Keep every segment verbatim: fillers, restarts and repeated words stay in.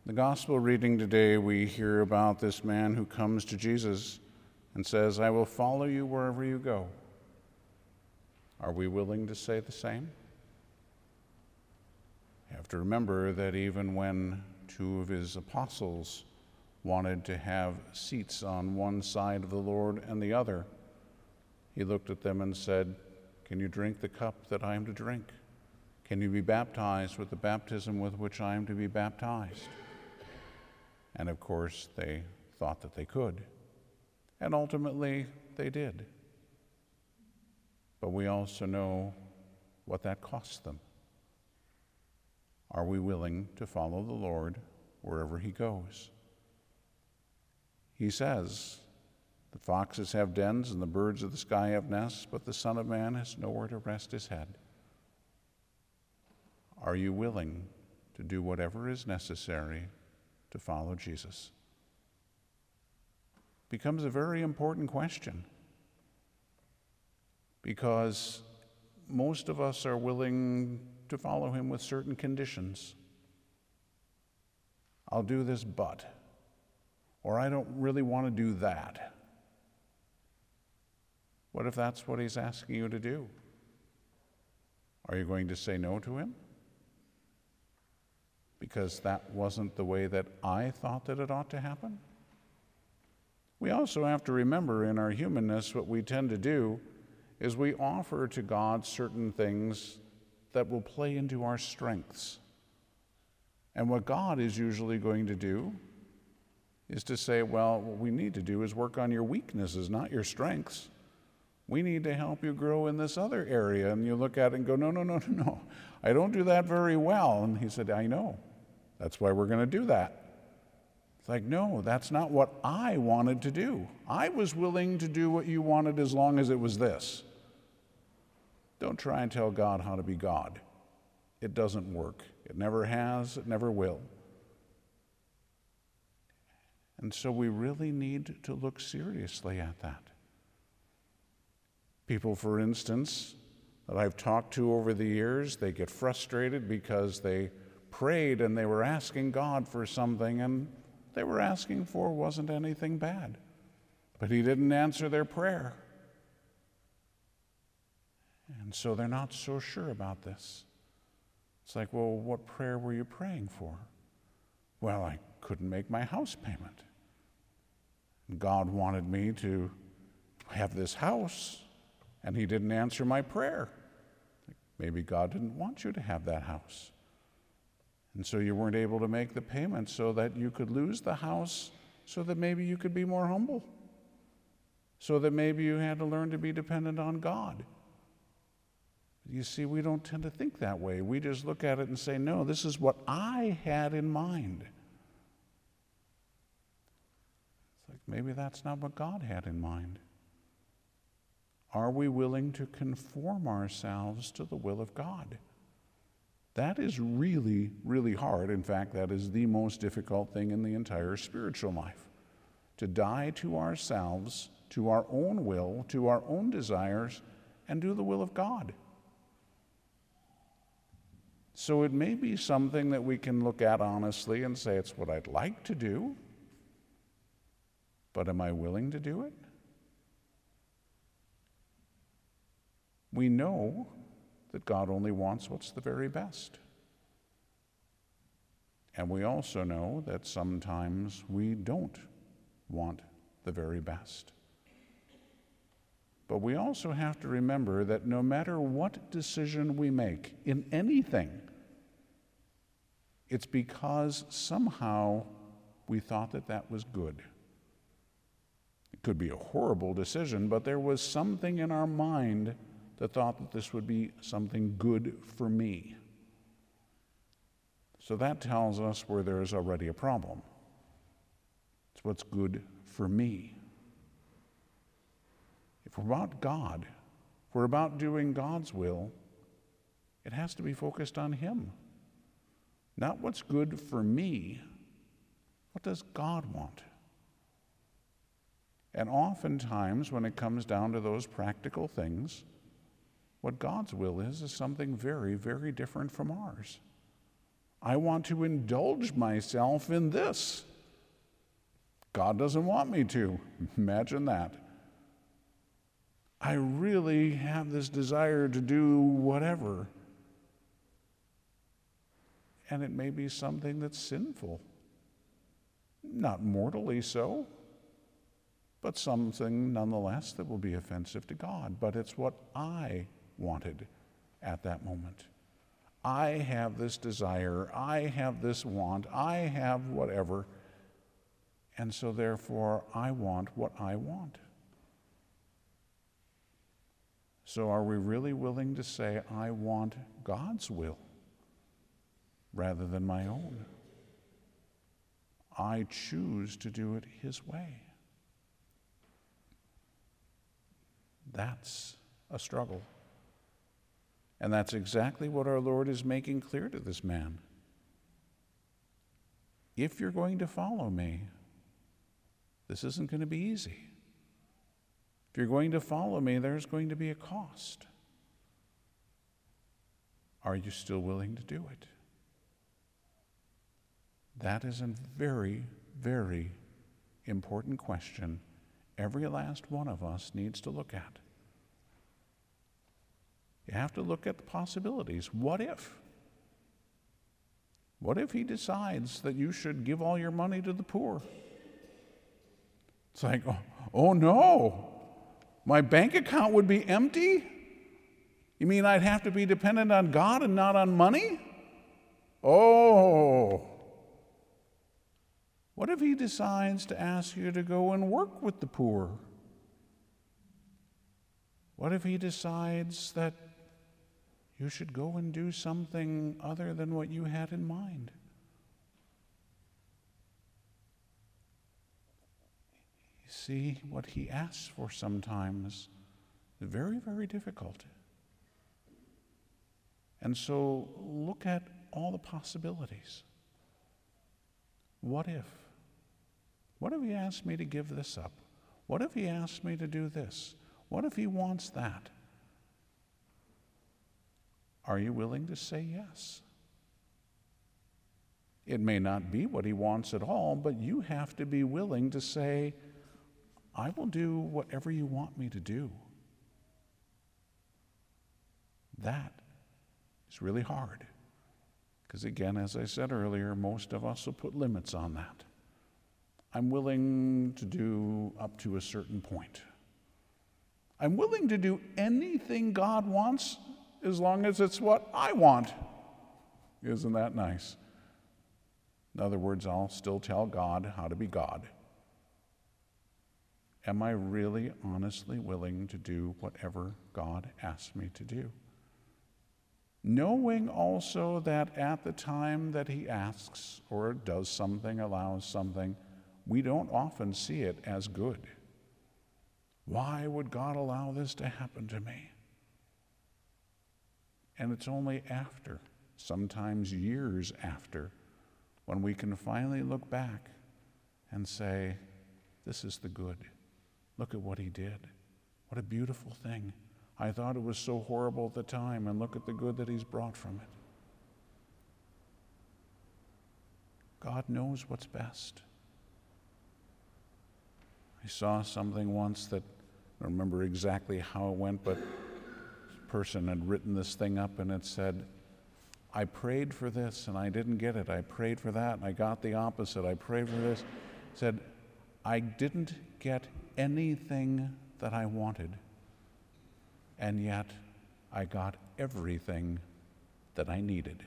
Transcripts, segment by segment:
The gospel reading today, we hear about this man who comes to Jesus and says, "I will follow you wherever you go." Are we willing to say the same? You have to remember that even when two of his apostles wanted to have seats on one side of the Lord and the other, he looked at them and said, "Can you drink the cup that I am to drink? Can you be baptized with the baptism with which I am to be baptized?" And of course, they thought that they could. And ultimately, they did. But we also know what that cost them. Are we willing to follow the Lord wherever he goes? He says, "The foxes have dens and the birds of the sky have nests, but the Son of Man has nowhere to rest his head." Are you willing to do whatever is necessary to follow Jesus? Becomes a very important question, because most of us are willing to follow him with certain conditions. I'll do this, but, or I don't really want to do that. What if that's what he's asking you to do? Are you going to say no to him? Because that wasn't the way that I thought that it ought to happen? We also have to remember in our humanness, what we tend to do is we offer to God certain things that will play into our strengths. And what God is usually going to do is to say, well, what we need to do is work on your weaknesses, not your strengths. We need to help you grow in this other area. And you look at it and go, no, no, no, no, no. I don't do that very well. And he said, I know. That's why we're going to do that. It's like, no, that's not what I wanted to do. I was willing to do what you wanted as long as it was this. Don't try and tell God how to be God. It doesn't work. It never has. It never will. And so we really need to look seriously at that. People, for instance, that I've talked to over the years, they get frustrated because they prayed and they were asking God for something, and they were asking for wasn't anything bad. But he didn't answer their prayer. And so they're not so sure about this. It's like, well, what prayer were you praying for? Well, I couldn't make my house payment. God wanted me to have this house, and he didn't answer my prayer. Maybe God didn't want you to have that house. And so you weren't able to make the payment so that you could lose the house, so that maybe you could be more humble, so that maybe you had to learn to be dependent on God. You see, we don't tend to think that way. We just look at it and say, no, this is what I had in mind. It's like, maybe that's not what God had in mind. Are we willing to conform ourselves to the will of God? That is really, really hard. In fact, that is the most difficult thing in the entire spiritual life. To die to ourselves, to our own will, to our own desires, and do the will of God. So it may be something that we can look at honestly and say, it's what I'd like to do, but am I willing to do it? We know that God only wants what's the very best. And we also know that sometimes we don't want the very best. But we also have to remember that no matter what decision we make in anything, it's because somehow we thought that that was good. It could be a horrible decision, but there was something in our mind that thought that this would be something good for me. So that tells us where there is already a problem. It's what's good for me. If we're about God, if we're about doing God's will, it has to be focused on him. Not what's good for me. What does God want? And oftentimes, when it comes down to those practical things, what God's will is is something very, very different from ours. I want to indulge myself in this. God doesn't want me to. Imagine that. I really have this desire to do whatever. And it may be something that's sinful. Not mortally so, but something nonetheless that will be offensive to God. But it's what I wanted at that moment. I have this desire. I have this want. I have whatever. And so therefore, I want what I want. So are we really willing to say, I want God's will rather than my own? I choose to do it His way. That's a struggle. And that's exactly what our Lord is making clear to this man. If you're going to follow me, this isn't going to be easy. If you're going to follow me, there's going to be a cost. Are you still willing to do it? That is a very, very important question every last one of us needs to look at. You have to look at the possibilities. What if? What if He decides that you should give all your money to the poor? It's like, oh, oh no, my bank account would be empty? You mean I'd have to be dependent on God and not on money? Oh. What if He decides to ask you to go and work with the poor? What if He decides that you should go and do something other than what you had in mind? You see, what He asks for sometimes is very, very difficult. And so look at all the possibilities. What if? What if He asked me to give this up? What if He asked me to do this? What if He wants that? Are you willing to say yes? It may not be what He wants at all, but you have to be willing to say, I will do whatever you want me to do. That is really hard. Because again, as I said earlier, most of us will put limits on that. I'm willing to do up to a certain point. I'm willing to do anything God wants as long as it's what I want. Isn't that nice? In other words, I'll still tell God how to be God. Am I really honestly willing to do whatever God asks me to do? Knowing also that at the time that He asks or does something, allows something, we don't often see it as good. Why would God allow this to happen to me? And it's only after, sometimes years after, when we can finally look back and say, this is the good. Look at what He did. What a beautiful thing. I thought it was so horrible at the time, and look at the good that He's brought from it. God knows what's best. I saw something once that, I don't remember exactly how it went, but a person had written this thing up and it said, I prayed for this and I didn't get it. I prayed for that and I got the opposite. I prayed for this. It said, I didn't get anything that I wanted, and yet I got everything that I needed.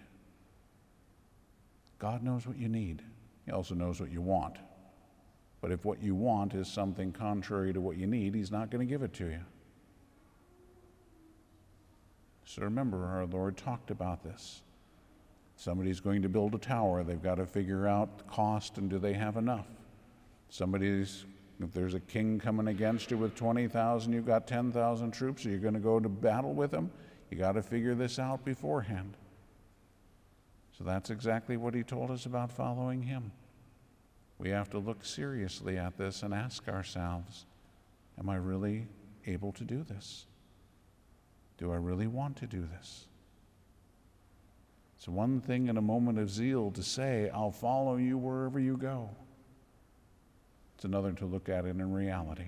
God knows what you need. He also knows what you want. But if what you want is something contrary to what you need, He's not going to give it to you. So remember, our Lord talked about this. Somebody's going to build a tower. They've got to figure out the cost and do they have enough. Somebody's, if there's a king coming against you with twenty thousand, you've got ten thousand troops, are you going to go to battle with them? You got to figure this out beforehand. So that's exactly what He told us about following Him. We have to look seriously at this and ask ourselves, am I really able to do this? Do I really want to do this? It's one thing in a moment of zeal to say, I'll follow you wherever you go. It's another to look at it in reality.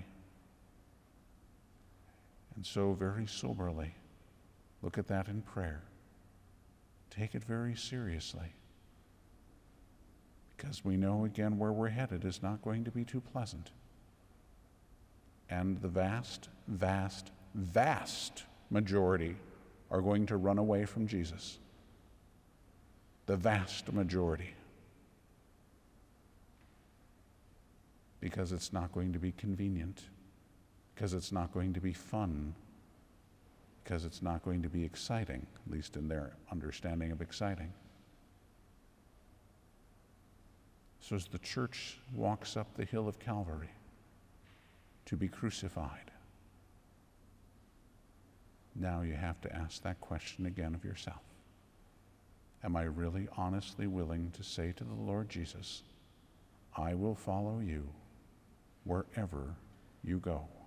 And so very soberly, look at that in prayer. Take it very seriously. Because we know, again, where we're headed is not going to be too pleasant. And the vast, vast, vast majority are going to run away from Jesus. The vast majority. Because it's not going to be convenient. Because it's not going to be fun. Because it's not going to be exciting, at least in their understanding of exciting. So as the church walks up the hill of Calvary to be crucified, now you have to ask that question again of yourself. Am I really honestly willing to say to the Lord Jesus, I will follow you wherever you go?